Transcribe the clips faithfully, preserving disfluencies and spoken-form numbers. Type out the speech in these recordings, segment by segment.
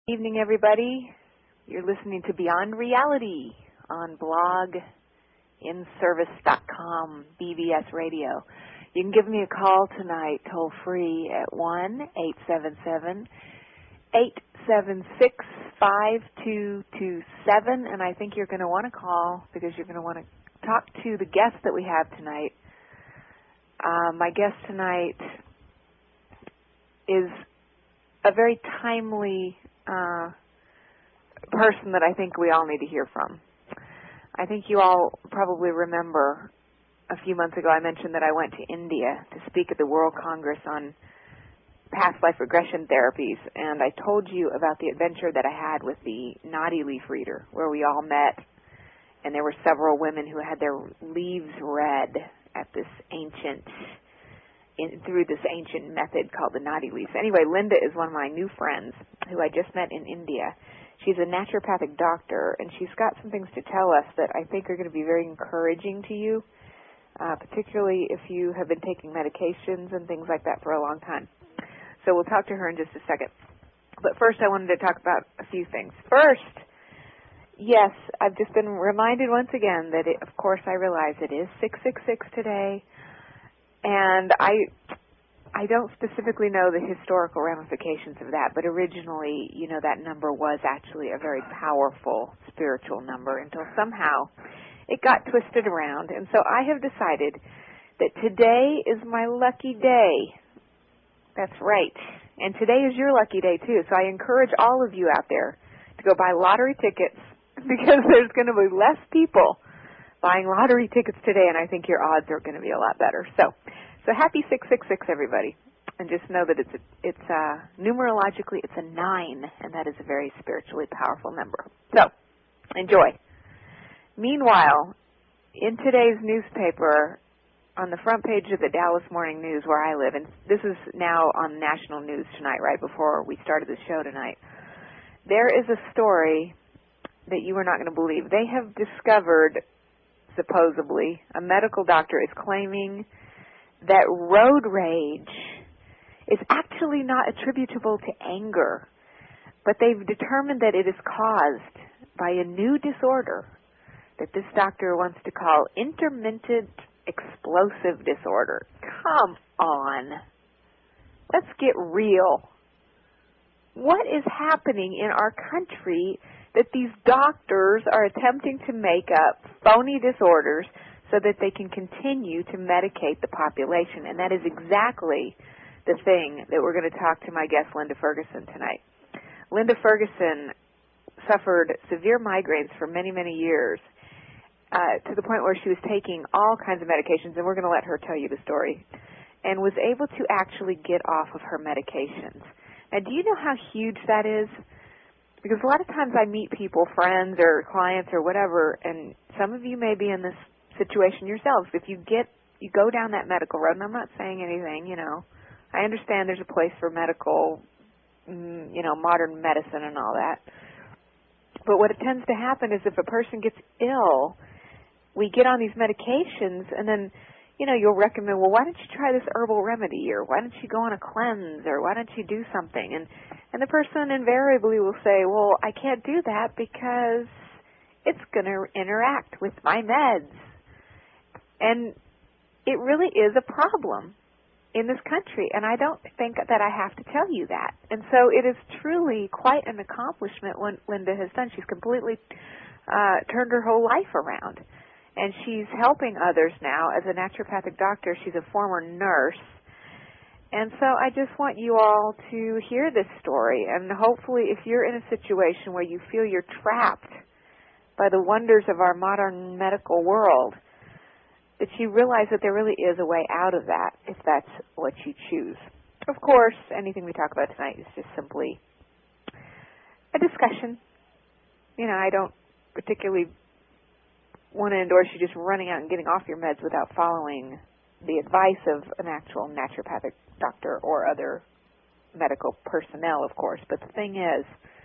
Evening, everybody. You're listening to Beyond Reality on blog in service dot com, B B S Radio. You can give me a call tonight, toll free at one eight seven seven, eight seven six, five two two seven, and I think you're going to want to call because you're going to want to talk to the guest that we have tonight. Uh, my guest tonight is a very timely uh, person that I think we all need to hear from. I think you all probably remember a few months ago I mentioned that I went to India to speak at the World Congress on past life regression therapies, and I told you about the adventure that I had with the Nadi leaf reader, where we all met, and there were several women who had their leaves read at this ancient In, through this ancient method called the Nadi leaf. Anyway, Linda is one of my new friends who I just met in India. She's a naturopathic doctor, and she's got some things to tell us that I think are going to be very encouraging to you, uh, particularly if you have been taking medications and things like that for a long time. So we'll talk to her in just a second. But first, I wanted to talk about a few things. First, yes, I've just been reminded once again that, it, of course, I realize it is six six six today. And I I don't specifically know the historical ramifications of that, but originally, you know, that number was actually a very powerful spiritual number until somehow it got twisted around. And so I have decided that today is my lucky day. That's right. And today is your lucky day, too. So I encourage all of you out there to go buy lottery tickets because there's going to be less people buying lottery tickets today, and I think your odds are going to be a lot better. So, so happy six six six, everybody, and just know that it's a, it's uh, numerologically it's a nine, and that is a very spiritually powerful number. So, enjoy. Meanwhile, in today's newspaper, on the front page of the Dallas Morning News, where I live, and this is now on national news tonight, right before we started the show tonight, there is a story that you are not going to believe. They have discovered, supposedly, a medical doctor is claiming that road rage is actually not attributable to anger, but they've determined that it is caused by a new disorder that this doctor wants to call intermittent explosive disorder. Come on. Let's get real. What is happening in our country that these doctors are attempting to make up phony disorders so that they can continue to medicate the population? And that is exactly the thing that we're going to talk to my guest, Linda Ferguson, tonight. Linda Ferguson suffered severe migraines for many, many years, uh, to the point where she was taking all kinds of medications, and we're going to let her tell you the story, and was able to actually get off of her medications. Now, do you know how huge that is? Because a lot of times I meet people, friends or clients or whatever, and some of you may be in this situation yourselves. If you get, you go down that medical road, and I'm not saying anything, you know. I understand there's a place for medical, you know, modern medicine and all that. But what it tends to happen is if a person gets ill, we get on these medications, and then, you know, you'll recommend, well, why don't you try this herbal remedy, or why don't you go on a cleanse, or why don't you do something? And and the person invariably will say, well, I can't do that because it's going to interact with my meds. And it really is a problem in this country, and I don't think that I have to tell you that. And so it is truly quite an accomplishment what Linda has done. She's completely uh, turned her whole life around. And she's helping others now as a naturopathic doctor. She's a former nurse. And so I just want you all to hear this story. And hopefully if you're in a situation where you feel you're trapped by the wonders of our modern medical world, that you realize that there really is a way out of that if that's what you choose. Of course, anything we talk about tonight is just simply a discussion. You know, I don't particularly want to endorse you just running out and getting off your meds without following the advice of an actual naturopathic doctor or other medical personnel, of course. But the thing is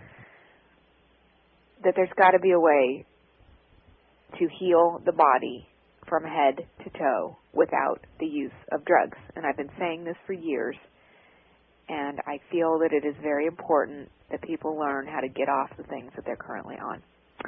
that there's got to be a way to heal the body from head to toe without the use of drugs. And I've been saying this for years. and I feel that it is very important that people learn how to get off the things that they're currently on.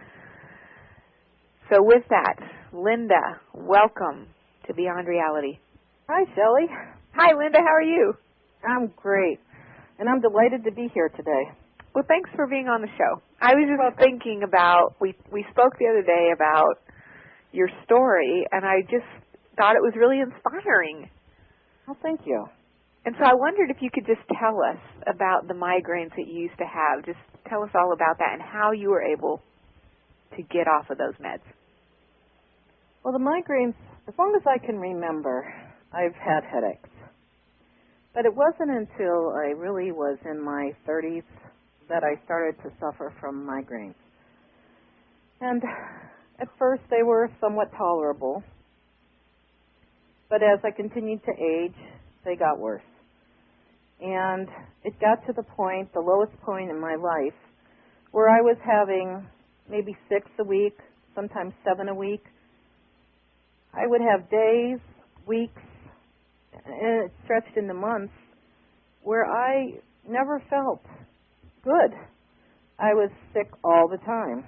So with that, Linda, welcome to Beyond Reality. Hi, Shelley. Hi, Linda. How are you? I'm great, and I'm delighted to be here today. Well, thanks for being on the show. I was just welcome. thinking about, we, we spoke the other day about your story, and I just thought it was really inspiring. Well, thank you. And so I wondered if you could just tell us about the migraines that you used to have. Just tell us all about that and how you were able to get off of those meds. Well, the migraines, as long as I can remember, I've had headaches. But it wasn't until I really was in my thirties that I started to suffer from migraines. And at first they were somewhat tolerable. But as I continued to age, they got worse. And it got to the point, the lowest point in my life, where I was having maybe six a week, sometimes seven a week. I would have days, weeks, and it stretched into months, where I never felt good. I was sick all the time.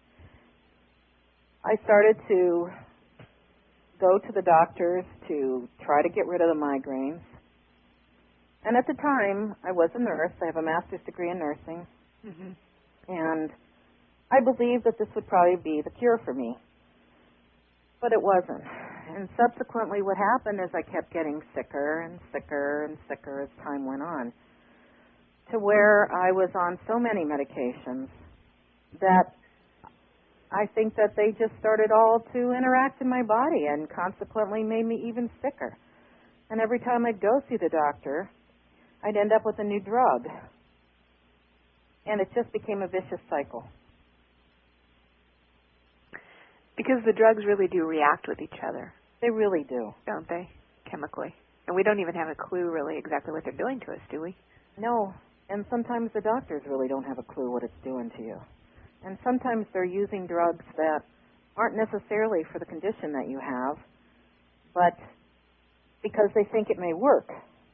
I started to go to the doctors to try to get rid of the migraines. And at the time, I was a nurse. I have a master's degree in nursing. Mm-hmm. And I believed that this would probably be the cure for me. But it wasn't. And subsequently what happened is I kept getting sicker and sicker and sicker as time went on, to where I was on so many medications that I think that they just started all to interact in my body and consequently made me even sicker. And every time I'd go see the doctor, I'd end up with a new drug. And it just became a vicious cycle. Because the drugs really do react with each other. They really do. Don't they? Chemically. And we don't even have a clue really exactly what they're doing to us, do we? No. And sometimes the doctors really don't have a clue what it's doing to you. And sometimes they're using drugs that aren't necessarily for the condition that you have, but because they think it may work.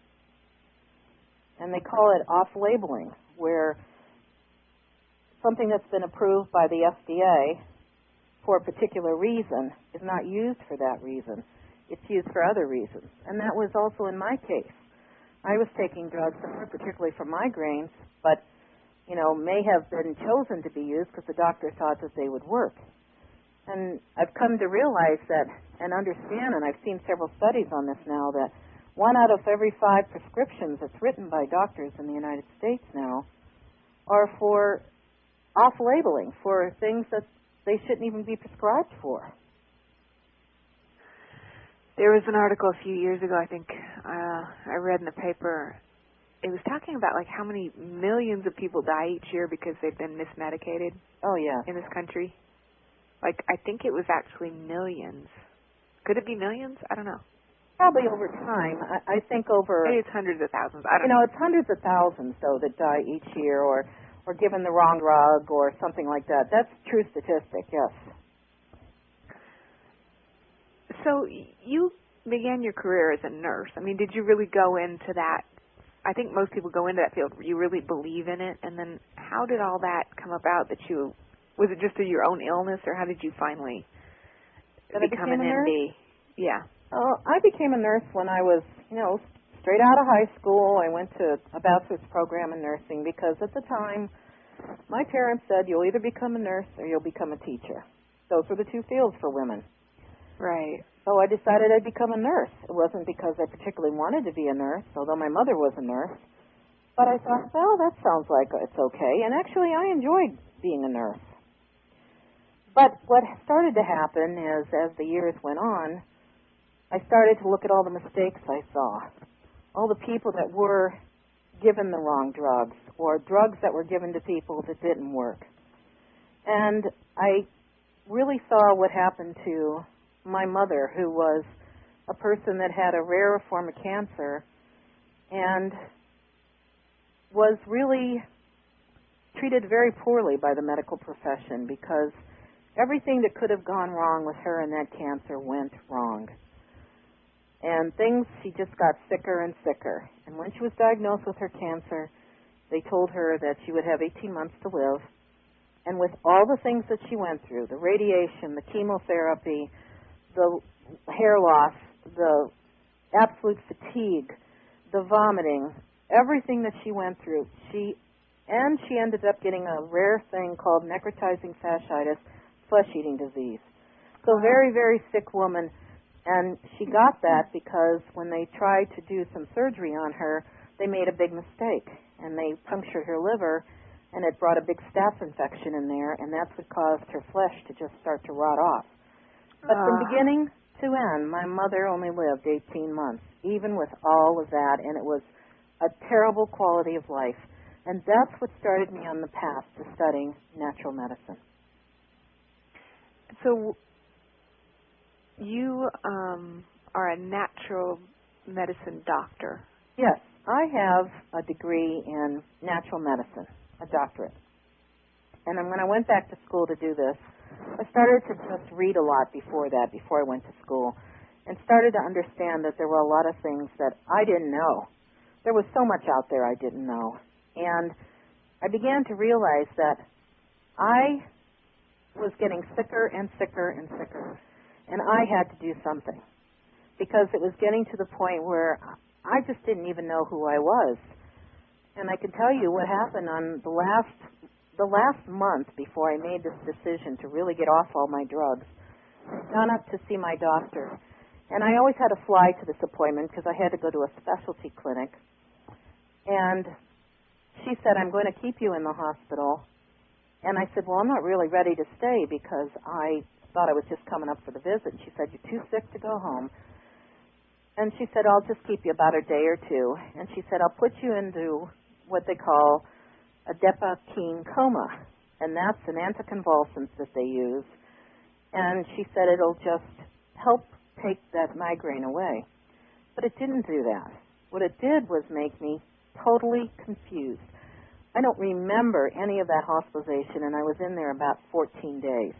And they call it off-labeling, where something that's been approved by the F D A for a particular reason is not used for that reason. It's used for other reasons. And that was also in my case. I was taking drugs that weren't particularly for migraines, but, you know, may have been chosen to be used because the doctor thought that they would work. And I've come to realize that and understand, and I've seen several studies on this now, that one out of every five prescriptions that's written by doctors in the United States now are for off-labeling, for things that they shouldn't even be prescribed for. There was an article a few years ago, I think, uh, I read in the paper. It was talking about like how many millions of people die each year because they've been mismedicated. Oh, yeah. In this country. Like, I think it was actually millions. Could it be millions? I don't know. Probably over time. I, I think over... Maybe it's hundreds of thousands. I don't you know, know. It's hundreds of thousands, though, that die each year or, or given the wrong drug or something like that. That's a true statistic, yes. So you began your career as a nurse. I mean, did you really go into that? I think most people go into that field. You really believe in it. And then how did all that come about that you... Was it just through your own illness, or how did you finally that become an N D? Yeah. Oh, I became a nurse when I was, you know, straight out of high school. I went to a bachelor's program in nursing because at the time my parents said you'll either become a nurse or you'll become a teacher. Those were the two fields for women. Right. So I decided I'd become a nurse. It wasn't because I particularly wanted to be a nurse, although my mother was a nurse. But I thought, well, that sounds like it's okay. And actually I enjoyed being a nurse. But what started to happen is, as the years went on, I started to look at all the mistakes I saw, all the people that were given the wrong drugs, or drugs that were given to people that didn't work. And I really saw what happened to my mother, who was a person that had a rare form of cancer and was really treated very poorly by the medical profession because everything that could have gone wrong with her and that cancer went wrong. And things, she just got sicker and sicker. And when she was diagnosed with her cancer, they told her that she would have eighteen months to live. And with all the things that she went through, the radiation, the chemotherapy, the hair loss, the absolute fatigue, the vomiting, everything that she went through, she and she ended up getting a rare thing called necrotizing fasciitis, flesh-eating disease. So a very, very sick woman. And she got that because when they tried to do some surgery on her, they made a big mistake. And they punctured her liver, and it brought a big staph infection in there, and that's what caused her flesh to just start to rot off. But uh. from beginning to end, my mother only lived eighteen months, even with all of that, and it was a terrible quality of life. And that's what started me on the path to studying natural medicine. So you um, are a natural medicine doctor. Yes, I have a degree in natural medicine, a doctorate. And then when I went back to school to do this, I started to just read a lot before that, before I went to school, and started to understand that there were a lot of things that I didn't know. There was so much out there I didn't know. And I began to realize that I was getting sicker and sicker and sicker, and I had to do something because it was getting to the point where I just didn't even know who I was. And I can tell you what happened on the last the last month before I made this decision to really get off all my drugs. I'd gone up to see my doctor, and I always had to fly to this appointment because I had to go to a specialty clinic. And she said, "I'm going to keep you in the hospital." And I said, "Well, I'm not really ready to stay because I thought I was just coming up for the visit." She said, "You're too sick to go home." And she said, "I'll just keep you about a day or two." And she said, "I'll put you into what they call a Depakine coma, and that's an anticonvulsant that they use." And she said it'll just help take that migraine away. But it didn't do that. What it did was make me totally confused. I don't remember any of that hospitalization, and I was in there about fourteen days.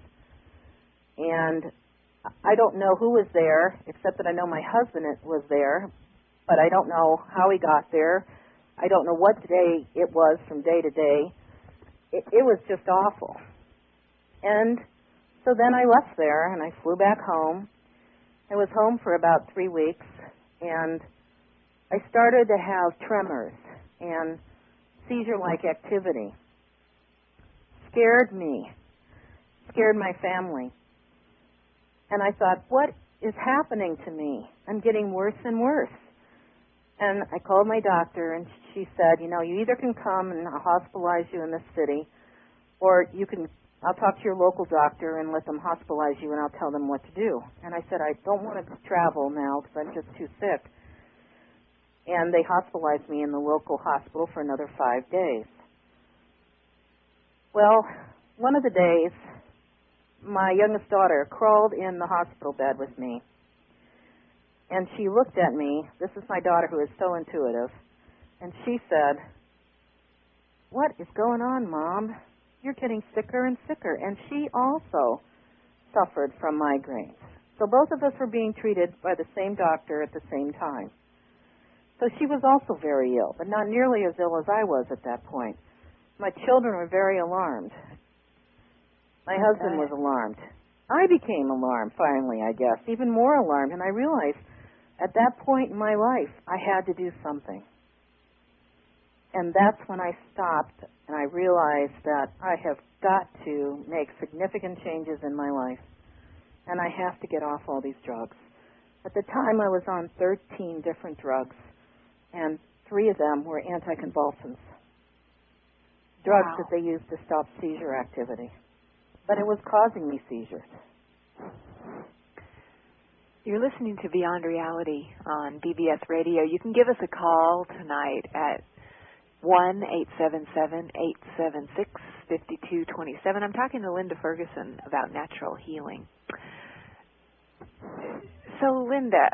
And I don't know who was there, except that I know my husband was there, but I don't know how he got there. I don't know what day it was from day to day. It, it was just awful. And so then I left there, and I flew back home. I was home for about three weeks, and I started to have tremors and seizure-like activity. Scared me, scared my family. And I thought, what is happening to me? I'm getting worse and worse. And I called my doctor, and she said, you know, you either can come and I'll hospitalize you in this city, or you can, I'll talk to your local doctor and let them hospitalize you, and I'll tell them what to do. And I said, I don't want to travel now because I'm just too sick. And they hospitalized me in the local hospital for another five days. Well, one of the days, my youngest daughter crawled in the hospital bed with me. And she looked at me. This is my daughter who is so intuitive. And she said, "What is going on, Mom? You're getting sicker and sicker." And she also suffered from migraines. So both of us were being treated by the same doctor at the same time. So she was also very ill, but not nearly as ill as I was at that point. My children were very alarmed. My okay. husband was alarmed. I became alarmed, finally, I guess, even more alarmed. And I realized at that point in my life, I had to do something. And that's when I stopped, and I realized that I have got to make significant changes in my life. And I have to get off all these drugs. At the time, I was on thirteen different drugs, and three of them were anticonvulsants, drugs wow. that they used to stop seizure activity. But it was causing me seizures. You're listening to Beyond Reality on B B S Radio. You can give us a call tonight at one eight seven seven, eight seven six, five two two seven. I'm talking to Linda Ferguson about natural healing. So, Linda,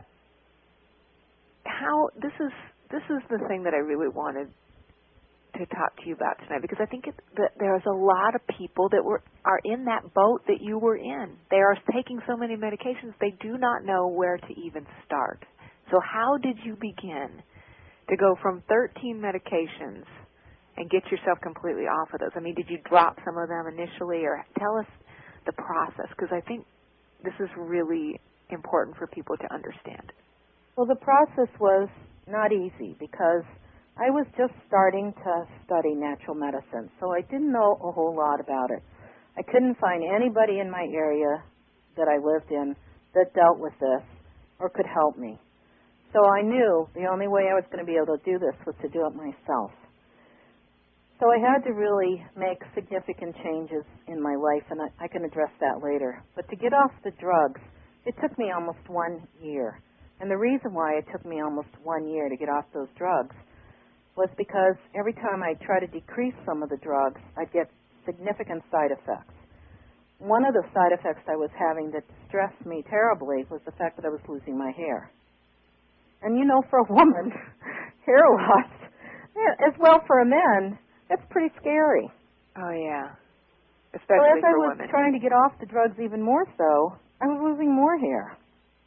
how this is this is the thing that I really wanted to talk to you about tonight, because I think it, that there's a lot of people that were are in that boat that you were in. They are taking so many medications they do not know where to even start. So how did you begin to go from thirteen medications and get yourself completely off of those? I mean, did you drop some of them initially, or tell us the process, because I think this is really important for people to understand. Well, the process was not easy because I was just starting to study natural medicine, so I didn't know a whole lot about it. I couldn't find anybody in my area that I lived in that dealt with this or could help me. So I knew the only way I was going to be able to do this was to do it myself. So I had to really make significant changes in my life, and I, I can address that later. But to get off the drugs, it took me almost one year. And the reason why it took me almost one year to get off those drugs was because every time I tried to decrease some of the drugs, I'd get significant side effects. One of the side effects I was having that distressed me terribly was the fact that I was losing my hair. And you know, for a woman, hair loss, as well for a man, that's pretty scary. Oh, yeah. So Especially as I for was women. trying to get off the drugs even more so, I was losing more hair.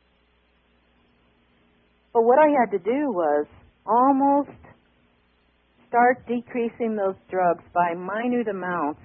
But what I had to do was almost start decreasing those drugs by minute amounts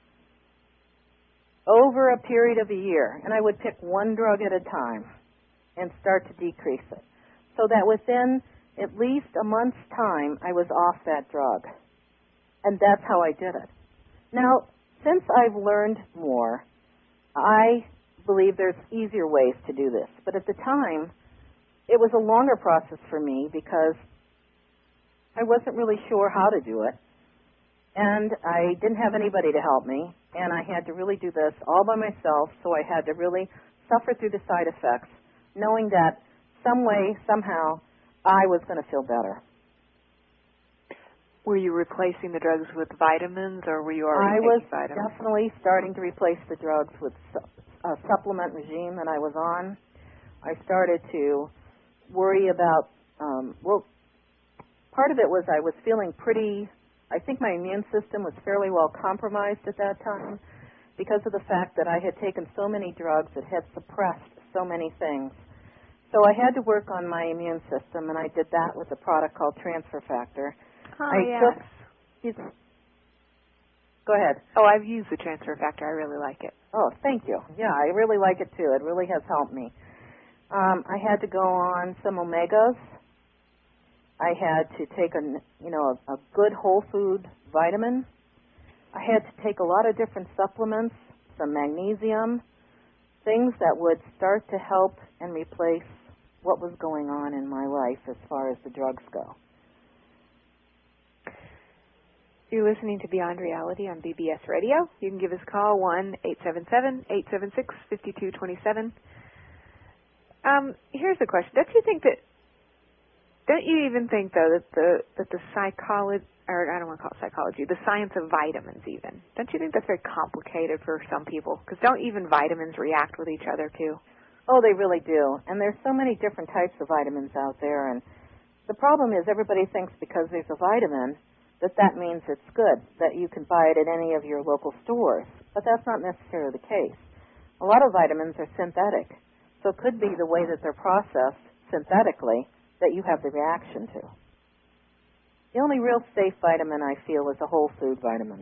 over a period of a year. And I would pick one drug at a time and start to decrease it. So that within at least a month's time, I was off that drug. And that's how I did it. Now, since I've learned more, I believe there's easier ways to do this. But at the time, it was a longer process for me because I wasn't really sure how to do it. And I didn't have anybody to help me. And I had to really do this all by myself, so I had to really suffer through the side effects, knowing that some way, somehow, I was going to feel better. Were you replacing the drugs with vitamins, or were you already I was taking vitamins? definitely starting to replace the drugs with a supplement regime that I was on. I started to worry about, um, well, part of it was I was feeling pretty, I think my immune system was fairly well compromised at that time because of the fact that I had taken so many drugs that had suppressed so many things. So I had to work on my immune system, and I did that with a product called Transfer Factor. Oh, I yes. took, go ahead. Oh, I've used the Transfer Factor. I really like it. Oh, thank you. Yeah, I really like it too. It really has helped me. Um, I had to go on some omegas. I had to take a, you know, a, a good whole food vitamin. I had to take a lot of different supplements, some magnesium, things that would start to help and replace what was going on in my life as far as the drugs go. You're listening to Beyond Reality on B B S Radio. You can give us a call, one eight seven seven, eight seven six, five two two seven. Um, here's the question. Don't you think that, don't you even think, though, that the that the psychology, or I don't want to call it psychology, the science of vitamins even, don't you think that's very complicated for some people? Because don't even vitamins react with each other, too? Oh, they really do. And there's so many different types of vitamins out there. And the problem is everybody thinks because there's a vitamin that that means it's good, that you can buy it at any of your local stores. But that's not necessarily the case. A lot of vitamins are synthetic. So it could be the way that they're processed synthetically that you have the reaction to. The only real safe vitamin, I feel, is a whole food vitamin.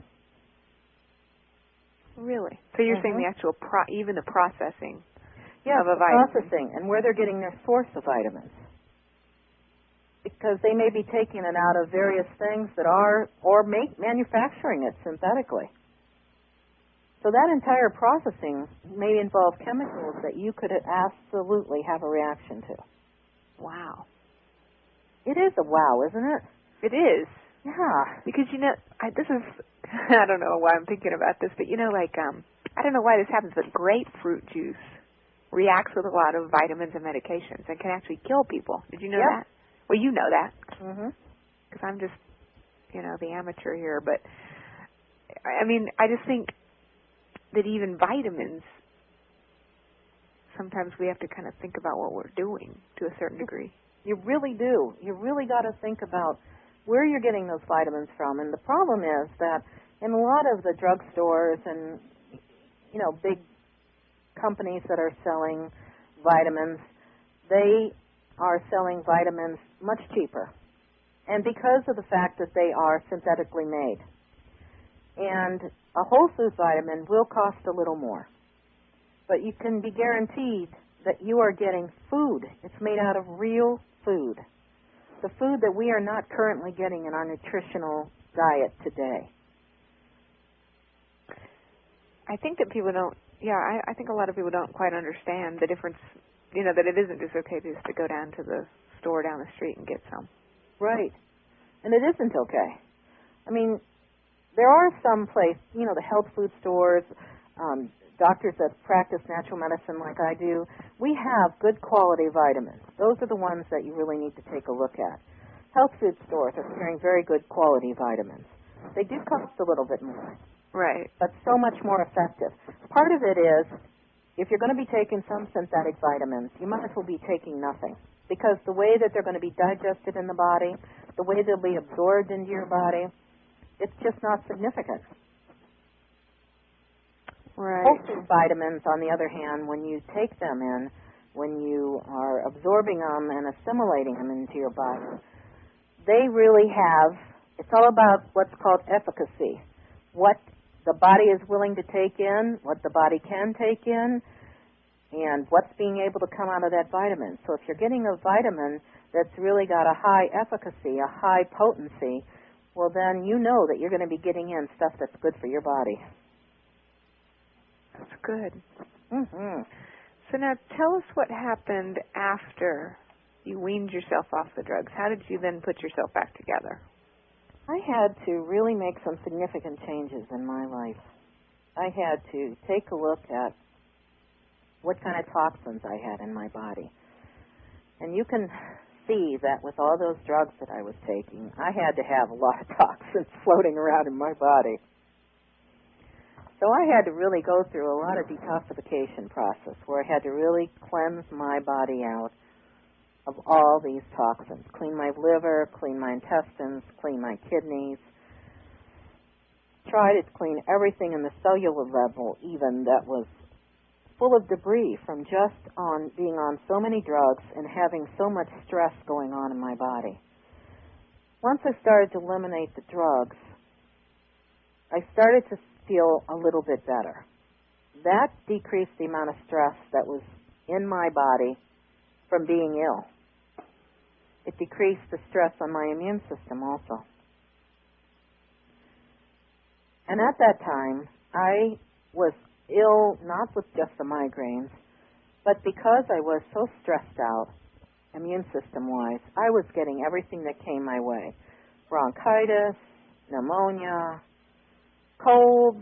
Really? So you're Mm-hmm. saying the actual, pro- even the processing yeah, of a the vitamin. processing and where they're getting their source of vitamins. Because they may be taking it out of various things that are, or make, manufacturing it synthetically. So that entire processing may involve chemicals that you could absolutely have a reaction to. Wow. It is a wow, isn't it? It is. Yeah. Because, you know, I, this is, I don't know why I'm thinking about this, but, you know, like, um, I don't know why this happens, but grapefruit juice reacts with a lot of vitamins and medications and can actually kill people. Did you know Yep. that? Well, you know that. Mm-hmm. Because I'm just, you know, the amateur here. But, I mean, I just think that even vitamins, sometimes we have to kind of think about what we're doing to a certain degree. You really do. You really got to think about where you're getting those vitamins from. And the problem is that in a lot of the drugstores and, you know, big companies that are selling vitamins, they are selling vitamins much cheaper, and because of the fact that they are synthetically made. And a whole food vitamin will cost a little more, but you can be guaranteed that you are getting food. It's made out of real food, the food that we are not currently getting in our nutritional diet today. I think that people don't, yeah, I, I think a lot of people don't quite understand the difference, you know, that it isn't just okay just to go down to the store down the street and get some. Right. And it isn't okay. I mean, there are some places, you know, the health food stores, um, doctors that practice natural medicine like I do, we have good quality vitamins. Those are the ones that you really need to take a look at. Health food stores are carrying very good quality vitamins. They do cost a little bit more. Right. But so much more effective. Part of it is, if you're going to be taking some synthetic vitamins, you might as well be taking nothing. Because the way that they're going to be digested in the body, the way they'll be absorbed into your body, it's just not significant. Right. Whole food vitamins, on the other hand, when you take them in, when you are absorbing them and assimilating them into your body, they really have, it's all about what's called efficacy. What the body is willing to take in, what the body can take in, and what's being able to come out of that vitamin. So if you're getting a vitamin that's really got a high efficacy, a high potency, well then you know that you're going to be getting in stuff that's good for your body. That's good. Mm-hmm. So now tell us what happened after you weaned yourself off the drugs. How did you then put yourself back together? I had to really make some significant changes in my life. I had to take a look at what kind of toxins I had in my body. And you can see that with all those drugs that I was taking, I had to have a lot of toxins floating around in my body. So I had to really go through a lot of detoxification process where I had to really cleanse my body out of all these toxins. Clean my liver, clean my intestines, clean my kidneys. Try to clean everything in the cellular level even that was full of debris from just on being on so many drugs and having so much stress going on in my body. Once I started to eliminate the drugs, I started to feel a little bit better. That decreased the amount of stress that was in my body from being ill. It decreased the stress on my immune system also. And at that time, I was ill not with just the migraines, but because I was so stressed out, immune system-wise, I was getting everything that came my way. Bronchitis, pneumonia, colds,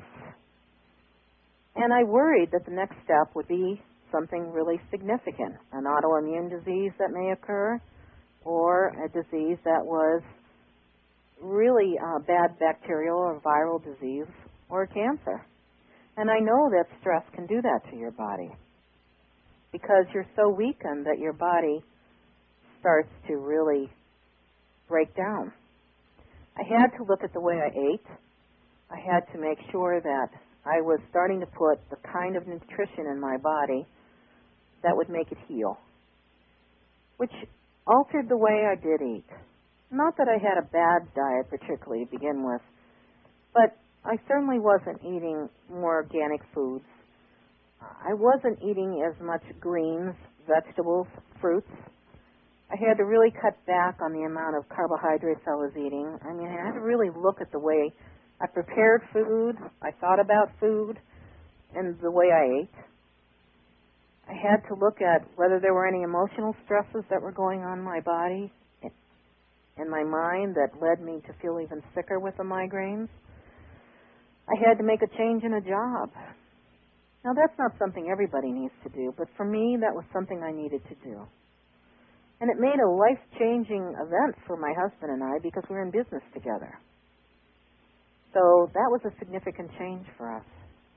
and I worried that the next step would be something really significant, an autoimmune disease that may occur, or a disease that was really a bad bacterial or viral disease or cancer. And I know that stress can do that to your body because you're so weakened that your body starts to really break down. I had to look at the way I ate. I had to make sure that I was starting to put the kind of nutrition in my body that would make it heal, which altered the way I did eat. Not that I had a bad diet particularly to begin with, but I certainly wasn't eating more organic foods. I wasn't eating as much greens, vegetables, fruits. I had to really cut back on the amount of carbohydrates I was eating. I mean, I had to really look at the way I prepared food, I thought about food, and the way I ate. I had to look at whether there were any emotional stresses that were going on in my body and my mind that led me to feel even sicker with the migraines. I had to make a change in a job. Now, that's not something everybody needs to do, but for me, that was something I needed to do. And it made a life-changing event for my husband and I because we were in business together. So that was a significant change for us.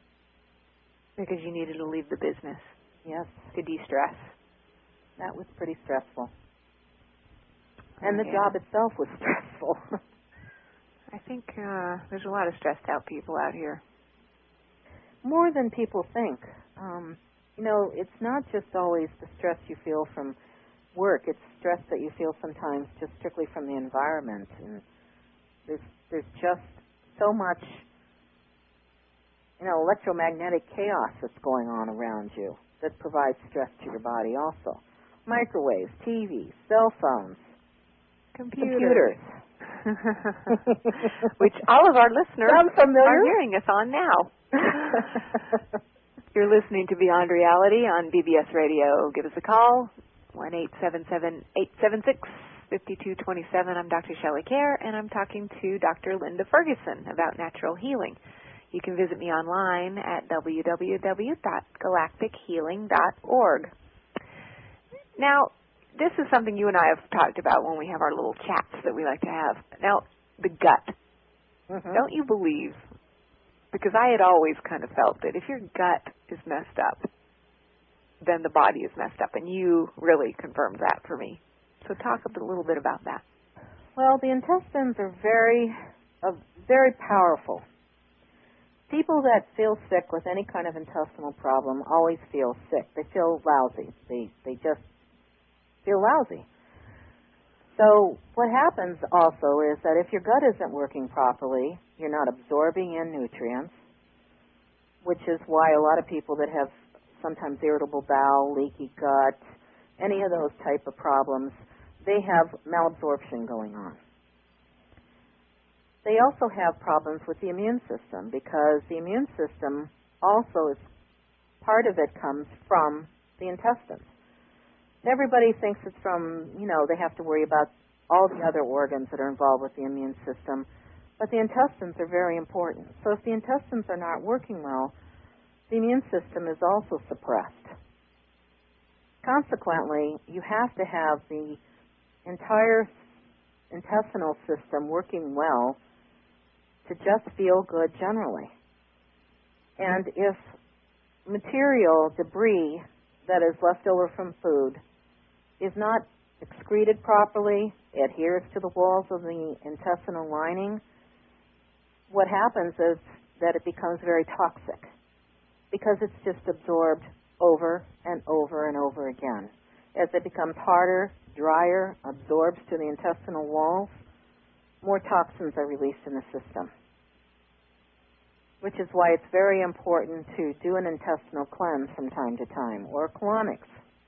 Because you needed to leave the business. Yes. To de-stress. That was pretty stressful. And oh, the yeah. job itself was stressful. I think uh, there's a lot of stressed out people out here. More than people think. Um, you know, it's not just always the stress you feel from work. It's stress that you feel sometimes just strictly from the environment. And there's, there's just so much, you know, electromagnetic chaos that's going on around you that provides stress to your body also. Microwaves, T Vs, cell phones, computers. computers. Which all of our listeners are hearing us on now. You're listening to Beyond Reality on B B S Radio. Give us a call, one eight seven seven, eight seven six, five two two seven. I'm Doctor Shelley Kerr, and I'm talking to Doctor Linda Ferguson about natural healing. You can visit me online at w w w dot galactic healing dot org. Now, this is something you and I have talked about when we have our little chats that we like to have. Now, the gut. Mm-hmm. Don't you believe? Because I had always kind of felt that if your gut is messed up, then the body is messed up, and you really confirmed that for me. So talk a little bit about that. Well, the intestines are very, uh, very powerful. People that feel sick with any kind of intestinal problem always feel sick. They feel lousy. They they just feel lousy. So what happens also is that if your gut isn't working properly, you're not absorbing in nutrients, which is why a lot of people that have sometimes irritable bowel, leaky gut, any of those type of problems, they have malabsorption going on. They also have problems with the immune system because the immune system also is, part of it comes from the intestines. Everybody thinks it's from, you know, they have to worry about all the other organs that are involved with the immune system, but the intestines are very important. So if the intestines are not working well, the immune system is also suppressed. Consequently, you have to have the entire intestinal system working well to just feel good generally. And if material, debris that is left over from food is not excreted properly, adheres to the walls of the intestinal lining, what happens is that it becomes very toxic because it's just absorbed over and over and over again. As it becomes harder, drier, absorbs to the intestinal walls, more toxins are released in the system, which is why it's very important to do an intestinal cleanse from time to time, or colonics.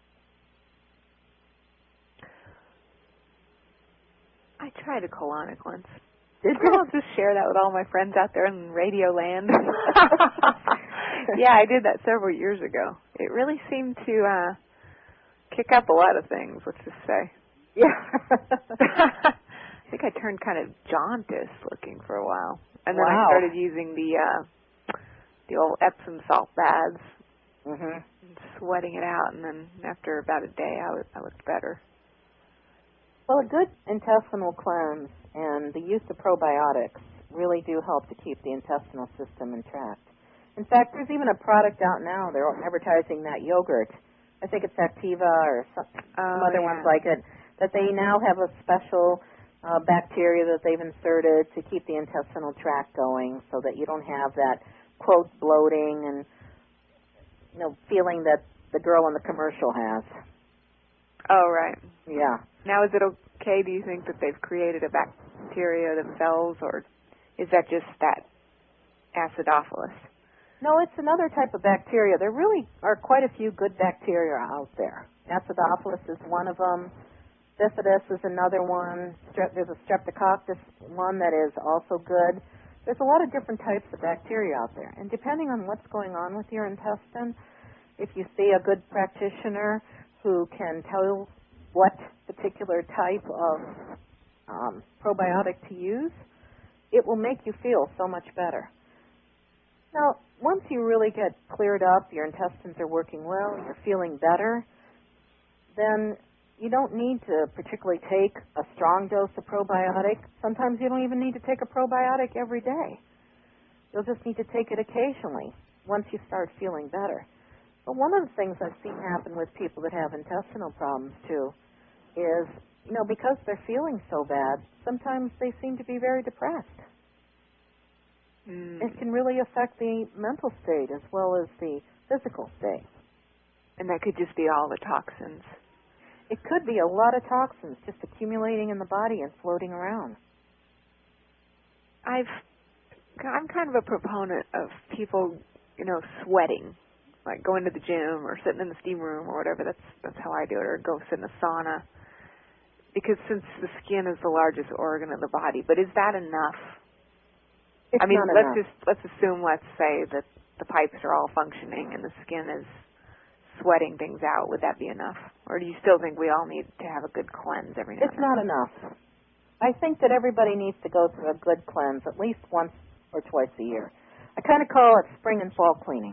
I tried a colonic once. Did you? I'll just share that with all my friends out there in radio land. Yeah, I did that several years ago. It really seemed to uh, kick up a lot of things, let's just say. Yeah. I think I turned kind of jaundice looking for a while. And then wow. I started using the uh, the old Epsom salt baths, mm-hmm. and sweating it out, and then after about a day, I, was, I looked better. Well, a good intestinal cleanse and the use of probiotics really do help to keep the intestinal system intact. In fact, there's even a product out now. They're advertising that yogurt. I think it's Activa or some, some oh, other yeah. ones like it, that they now have a special uh, bacteria that they've inserted to keep the intestinal tract going so that you don't have that, quote, bloating and, you know, feeling that the girl in the commercial has. Oh, right. Yeah. Now, is it okay, do you think, that they've created a bacteria themselves, or is that just that acidophilus? No, it's another type of bacteria. There really are quite a few good bacteria out there. Acidophilus is one of them. Bifidus is another one. Strep, there's a streptococcus one that is also good. There's a lot of different types of bacteria out there. And depending on what's going on with your intestine, if you see a good practitioner who can tell you what particular type of um, probiotic to use, it will make you feel so much better. Now, once you really get cleared up, your intestines are working well, you're feeling better, then you don't need to particularly take a strong dose of probiotic. Sometimes you don't even need to take a probiotic every day. You'll just need to take it occasionally once you start feeling better. But one of the things I've seen happen with people that have intestinal problems, too, is, you know, because they're feeling so bad, sometimes they seem to be very depressed. Mm. It can really affect the mental state as well as the physical state. And that could just be all the toxins. It could be a lot of toxins just accumulating in the body and floating around. I've, I'm kind of a proponent of people, you know, sweating, like going to the gym or sitting in the steam room or whatever. That's that's how I do it, or go sit in a sauna. Because since the skin is the largest organ of the body, but is that enough? It's I mean, not let's enough. just let's assume, let's say that the pipes are all functioning and the skin is sweating things out. Would that be enough, or do you still think we all need to have a good cleanse every now It's and then? not enough. I think that everybody needs to go through a good cleanse at least once or twice a year. I kind of call it spring and fall cleaning.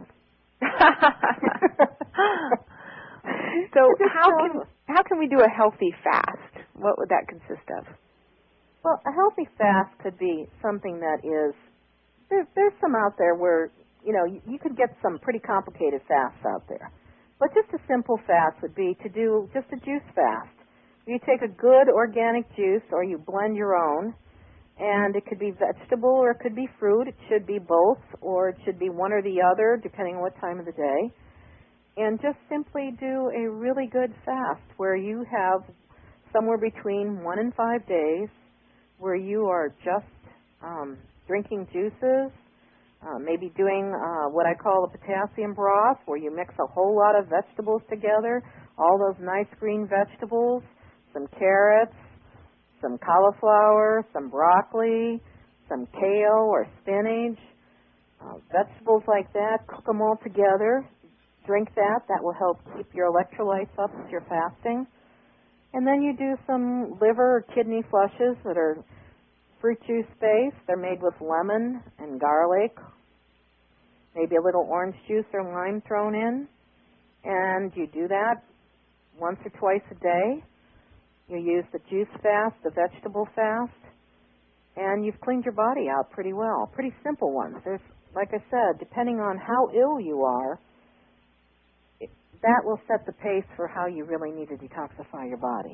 So how can how can we do a healthy fast? What would that consist of? Well, a healthy fast could be something that is, there, there's some out there where, you know, you, you could get some pretty complicated fasts out there. But just a simple fast would be to do just a juice fast. You take a good organic juice, or you blend your own, and it could be vegetable or it could be fruit. It should be both, or it should be one or the other, depending on what time of the day. And just simply do a really good fast where you have somewhere between one and five days where you are just um, drinking juices, uh, maybe doing uh, what I call a potassium broth, where you mix a whole lot of vegetables together, all those nice green vegetables, some carrots, some cauliflower, some broccoli, some kale or spinach, uh, vegetables like that. Cook them all together. Drink that. That will help keep your electrolytes up as you're fasting. And then you do some liver or kidney flushes that are fruit juice based. They're made with lemon and garlic, maybe a little orange juice or lime thrown in. And you do that once or twice a day. You use the juice fast, the vegetable fast, and you've cleaned your body out pretty well. Pretty simple ones. There's, like I said, depending on how ill you are, it, that will set the pace for how you really need to detoxify your body.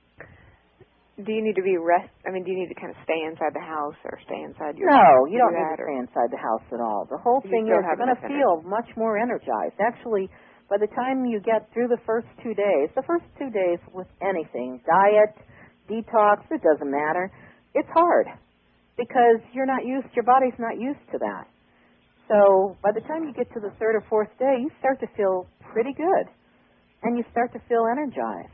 Do you need to be rest? I mean, do you need to kind of stay inside the house or stay inside your? No, you don't do need to or? stay inside the house at all. The whole You thing still is have you're going to enough feel much more energized. Actually, by the time you get through the first two days, the first two days with anything, diet, detox, it doesn't matter. It's hard because you're not used, your body's not used to that. So by the time you get to the third or fourth day, you start to feel pretty good and you start to feel energized.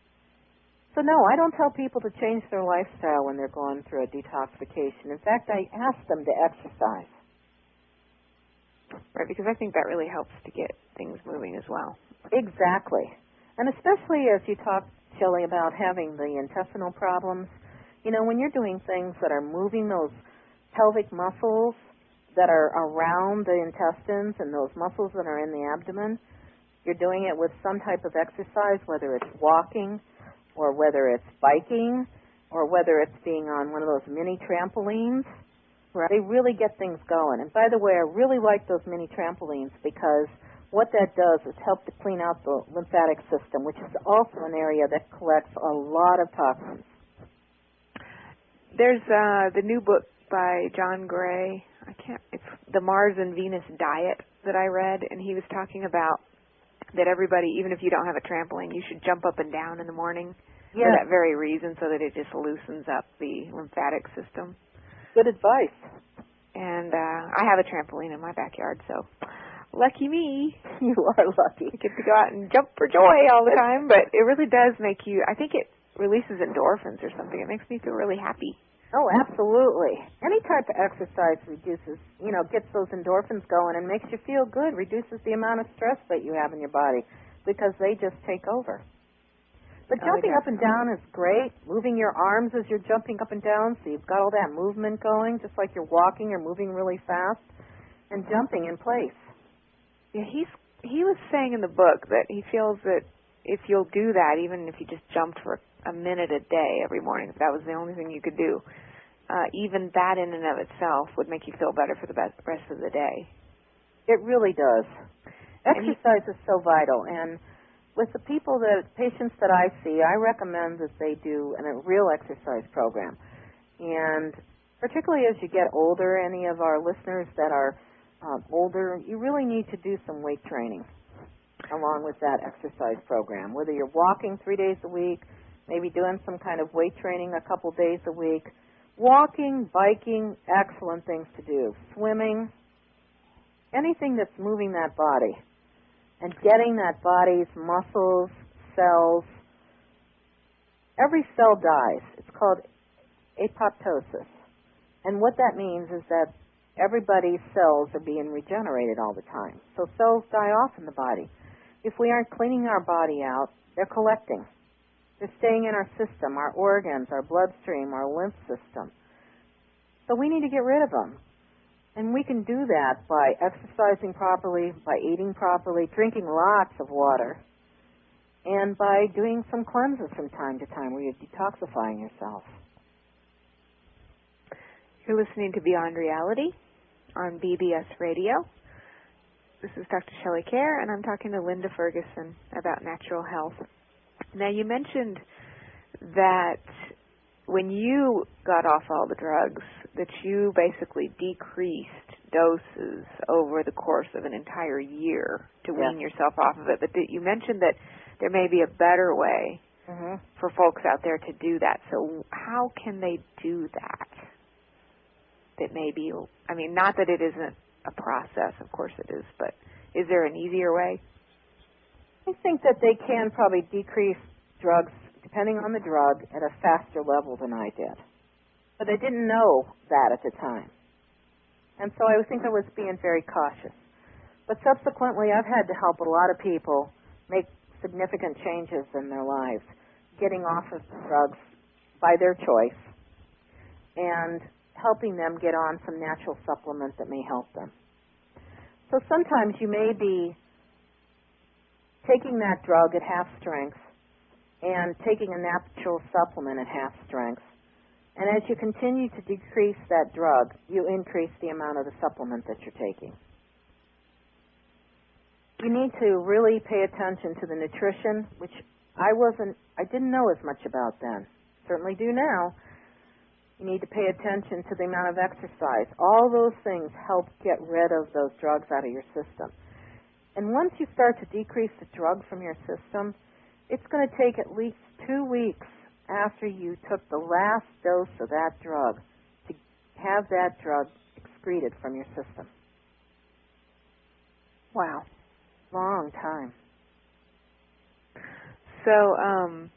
So no, I don't tell people to change their lifestyle when they're going through a detoxification. In fact, I ask them to exercise. Right, because I think that really helps to get things moving as well. Exactly. And especially as you talk, Shelley, about having the intestinal problems, you know, when you're doing things that are moving those pelvic muscles that are around the intestines and those muscles that are in the abdomen, you're doing it with some type of exercise, whether it's walking or whether it's biking or whether it's being on one of those mini trampolines. Right. They really get things going. And by the way, I really like those mini trampolines because what that does is help to clean out the lymphatic system, which is also an area that collects a lot of toxins. There's uh, the new book by John Gray. I can't. It's the Mars and Venus Diet that I read, and he was talking about that everybody, even if you don't have a trampoline, you should jump up and down in the morning Yeah. for that very reason, so that it just loosens up the lymphatic system. Good advice. And uh, I have a trampoline in my backyard, so lucky me. You are lucky. I get to go out and jump for joy all the time, but it really does make you, I think it releases endorphins or something. It makes me feel really happy. Oh, absolutely. Any type of exercise reduces, you know, gets those endorphins going and makes you feel good, reduces the amount of stress that you have in your body because they just take over. But Oh, jumping up and down is great. Moving your arms as you're jumping up and down, so you've got all that movement going, just like you're walking or moving really fast, and jumping in place. Yeah, he's he was saying in the book that he feels that if you'll do that, even if you just jumped for a minute a day every morning, if that was the only thing you could do, uh, even that in and of itself would make you feel better for the best, rest of the day. It really does. And Exercise he, is so vital, and with the people that, patients that I see, I recommend that they do an, a real exercise program. And particularly as you get older, any of our listeners that are um, older, you really need to do some weight training. along with that exercise program. Whether you're walking three days a week, maybe doing some kind of weight training a couple days a week. Walking, biking, excellent things to do. Swimming, anything that's moving that body and getting that body's muscles, cells. Every cell dies. It's called apoptosis. And what that means is that everybody's cells are being regenerated all the time. So cells die off in the body. If we aren't cleaning our body out, they're collecting. They're staying in our system, our organs, our bloodstream, our lymph system. So we need to get rid of them. And we can do that by exercising properly, by eating properly, drinking lots of water, and by doing some cleanses from time to time where you're detoxifying yourself. You're listening to Beyond Reality on B B S Radio. This is Doctor Shelley Kerr, and I'm talking to Linda Ferguson about natural health. Now, you mentioned that when you got off all the drugs, that you basically decreased doses over the course of an entire year to wean yeah. yourself off of it. But you mentioned that there may be a better way mm-hmm. for folks out there to do that. So how can they do that? That may be, I mean, not that it isn't a process, of course it is, but is there an easier way? I think that they can probably decrease drugs, depending on the drug, at a faster level than I did. But I didn't know that at the time. And so I think I was being very cautious. But subsequently, I've had to help a lot of people make significant changes in their lives, getting off of drugs by their choice and helping them get on some natural supplement that may help them. So sometimes you may be taking that drug at half strength and taking a natural supplement at half strength. And as you continue to decrease that drug, you increase the amount of the supplement that you're taking. You need to really pay attention to the nutrition, which I wasn't, I didn't know as much about then. Certainly do now. You need to pay attention to the amount of exercise. All those things help get rid of those drugs out of your system. And once you start to decrease the drug from your system, it's going to take at least two weeks after you took the last dose of that drug to have that drug excreted from your system. Wow. Long time. So, um,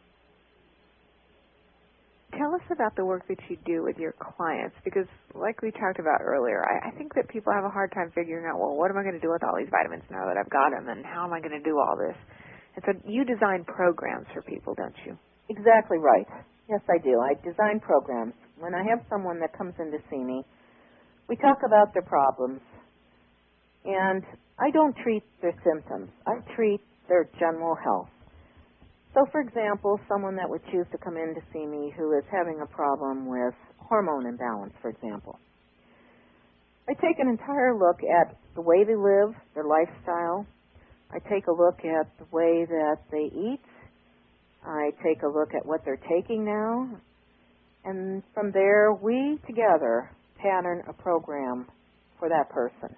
tell us about the work that you do with your clients, because like we talked about earlier, I, I think that people have a hard time figuring out, well, what am I going to do with all these vitamins now that I've got them, and how am I going to do all this? And so you design programs for people, don't you? Exactly right. Yes, I do. I design programs. When I have someone that comes in to see me, we talk about their problems, and I don't treat their symptoms. I treat their general health. So, for example, someone that would choose to come in to see me who is having a problem with hormone imbalance, for example. I take an entire look at the way they live, their lifestyle. I take a look at the way that they eat. I take a look at what they're taking now. And from there, we together pattern a program for that person.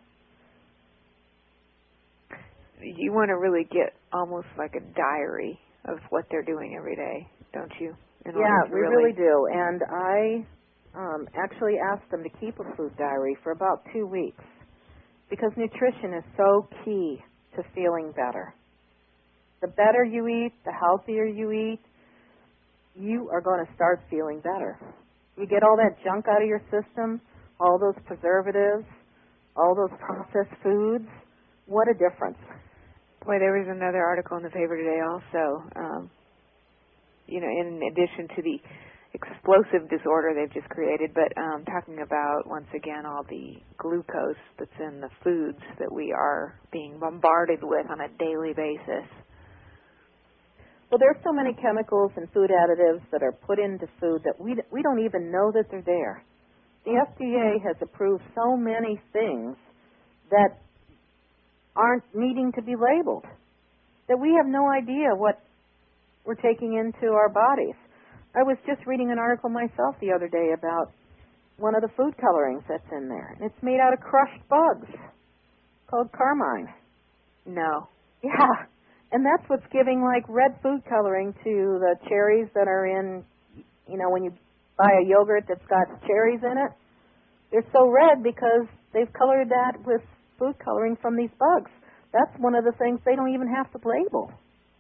You want to really get almost like a diary of what they're doing every day, don't you? In yeah, we really... really do. And I um, actually ask them to keep a food diary for about two weeks because nutrition is so key to feeling better. The better you eat, the healthier you eat, you are going to start feeling better. You get all that junk out of your system, all those preservatives, all those processed foods. What a difference. Boy, there was another article in the paper today also, um, you know, in addition to the explosive disorder they've just created, but um, talking about, once again, all the glucose that's in the foods that we are being bombarded with on a daily basis. Well, there's so many chemicals and food additives that are put into food that we we don't even know that they're there. The F D A has approved so many things that aren't needing to be labeled, that we have no idea what we're taking into our bodies. I was just reading an article myself the other day about one of the food colorings that's in there. And it's made out of crushed bugs called carmine. No. Yeah. And that's what's giving, like, red food coloring to the cherries that are in, you know, when you buy a yogurt that's got cherries in it. They're so red because they've colored that with food coloring from these bugs. That's one of the things they don't even have to label.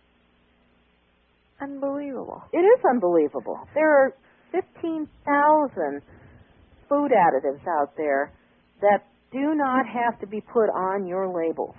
Unbelievable. It is unbelievable. There are fifteen thousand food additives out there that do not have to be put on your labels.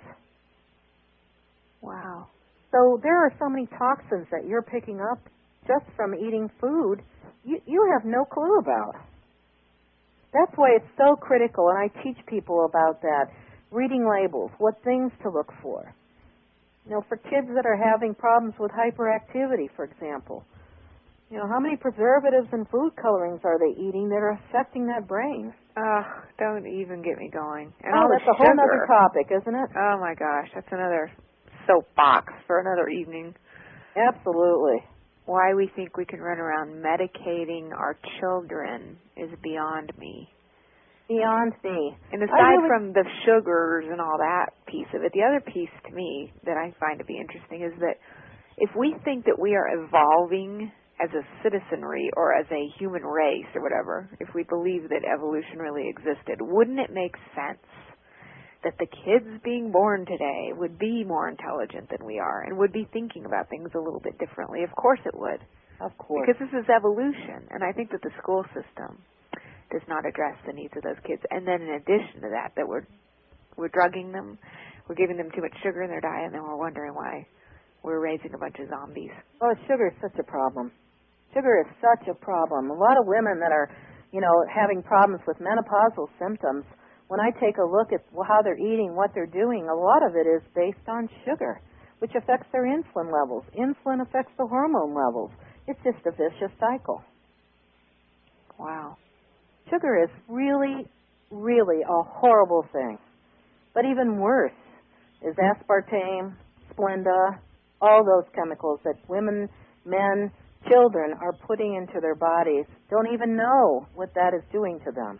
Wow. So there are so many toxins that you're picking up just from eating food you, you have no clue about. That's why it's so critical, and I teach people about that. Reading labels, what things to look for. You know, for kids that are having problems with hyperactivity, for example. You know, how many preservatives and food colorings are they eating that are affecting that brain? Oh, don't even get me going. And oh, all that's the a whole sugar. other topic, isn't it? Oh, my gosh. That's another soapbox for another evening. Absolutely. Why we think we can run around medicating our children is beyond me. Beyond me. And aside really... from the sugars and all that piece of it, the other piece to me that I find to be interesting is that if we think that we are evolving as a citizenry or as a human race or whatever, if we believe that evolution really existed, wouldn't it make sense that the kids being born today would be more intelligent than we are and would be thinking about things a little bit differently? Of course it would. Of course. Because this is evolution, and I think that the school system does not address the needs of those kids. And then in addition to that, that we're we're drugging them, we're giving them too much sugar in their diet, and then we're wondering why we're raising a bunch of zombies. Oh, sugar is such a problem. Sugar is such a problem. A lot of women that are, you know, having problems with menopausal symptoms, when I take a look at how they're eating, what they're doing, a lot of it is based on sugar, which affects their insulin levels. Insulin affects the hormone levels. It's just a vicious cycle. Wow. Sugar is really, really a horrible thing. But even worse is aspartame, Splenda, all those chemicals that women, men, children are putting into their bodies, don't even know what that is doing to them.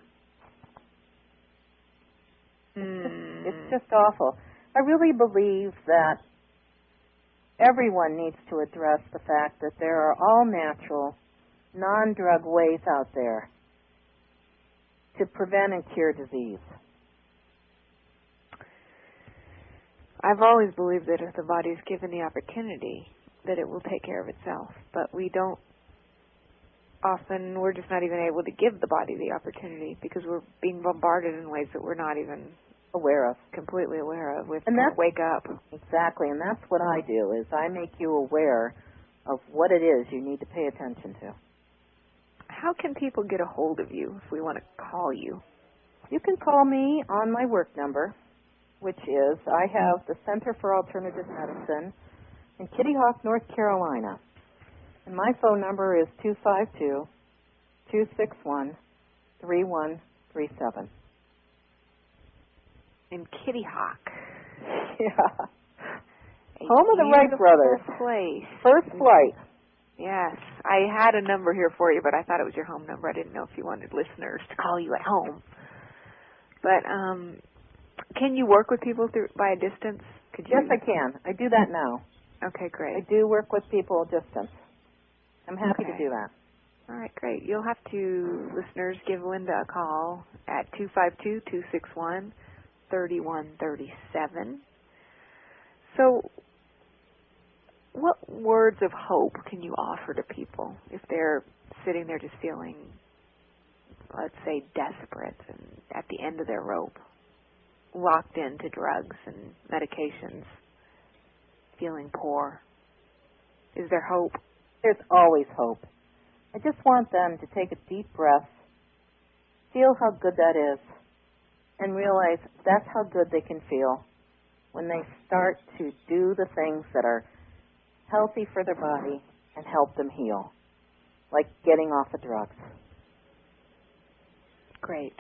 Mm. It's just awful. I really believe that everyone needs to address the fact that there are all natural, non-drug ways out there to prevent and cure disease. I've always believed that if the body is given the opportunity, that it will take care of itself. But we don't often, we're just not even able to give the body the opportunity because we're being bombarded in ways that we're not even aware of, completely aware of. We have and to wake up. Exactly, and that's what I do, is I make you aware of what it is you need to pay attention to. How can people get a hold of you if we want to call you? You can call me on my work number, which is, I have the Center for Alternative Medicine in Kitty Hawk, North Carolina. And my phone number is two five two, two six one, three one three seven. In Kitty Hawk. Yeah. A home of the Wright brothers. Place. First flight. Yes. I had a number here for you, but I thought it was your home number. I didn't know if you wanted listeners to call you at home. But um, can you work with people through by a distance? Could you? Yes, I can. I do that now. Okay, great. I do work with people at distance. I'm happy okay. to do that. All right, great. You'll have to, listeners, give Linda a call at two five two, two six one, three one three seven. So what words of hope can you offer to people if they're sitting there just feeling, let's say, desperate and at the end of their rope, locked into drugs and medications, feeling poor? Is there hope? There's always hope. I just want them to take a deep breath, feel how good that is, and realize that's how good they can feel when they start to do the things that are healthy for their body and help them heal, like getting off of drugs. Great.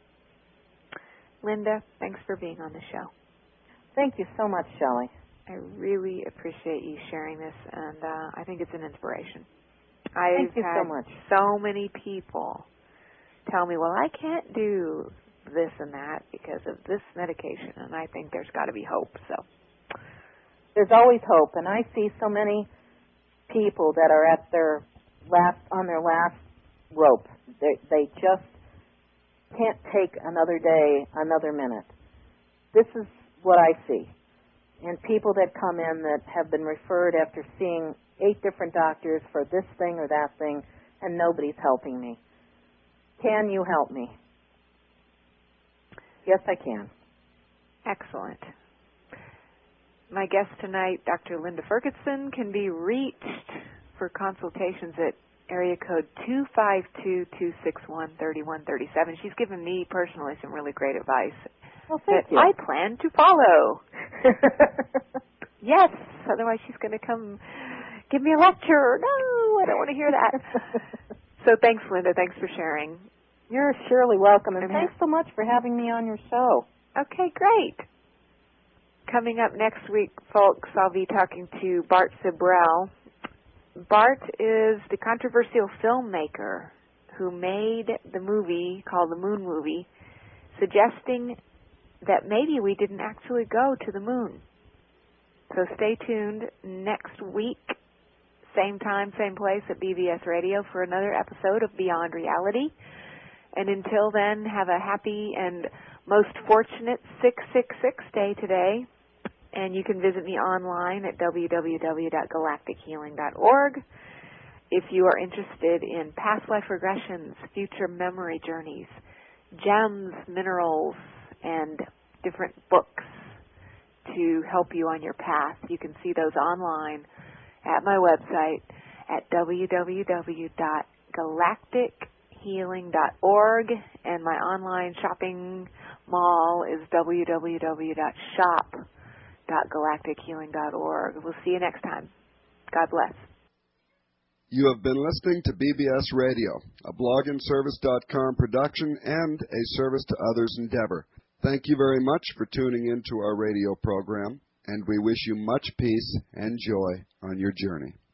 Linda, thanks for being on the show. Thank you so much, Shelley. I really appreciate you sharing this, and uh, I think it's an inspiration. I've Thank you had so much. so many people tell me, well, I can't do this and that because of this medication, and I think there's got to be hope. So there's always hope. And I see so many people that are at their last, on their last rope. They, they just can't take another day, another minute. This is what I see. And people that come in that have been referred after seeing eight different doctors for this thing or that thing, and nobody's helping me. Can you help me? Yes, I can. Excellent. My guest tonight, Doctor Linda Ferguson, can be reached for consultations at area code two five two, two six one, three one three seven. She's given me personally some really great advice well, thank that you. I plan to follow. Yes, otherwise she's going to come give me a lecture. No, I don't want to hear that. So thanks, Linda. Thanks for sharing. You're surely welcome, and And thanks so much for having me on your show. Okay, great. Coming up next week, folks, I'll be talking to Bart Sibrel. Bart is the controversial filmmaker who made the movie called The Moon Movie, suggesting that maybe we didn't actually go to the moon. So stay tuned next week, same time, same place at B B S Radio for another episode of Beyond Reality. And until then, have a happy and most fortunate six six six day today. And you can visit me online at w w w dot galactic healing dot org. If you are interested in past life regressions, future memory journeys, gems, minerals, and different books to help you on your path, you can see those online at my website at w w w dot galactic healing dot org, and my online shopping mall is w w w dot shop dot galactic healing dot org. We'll see you next time. God bless. You have been listening to B B S Radio, a blog and service dot com production and a service to others endeavor. Thank you very much for tuning in to our radio program, and we wish you much peace and joy on your journey.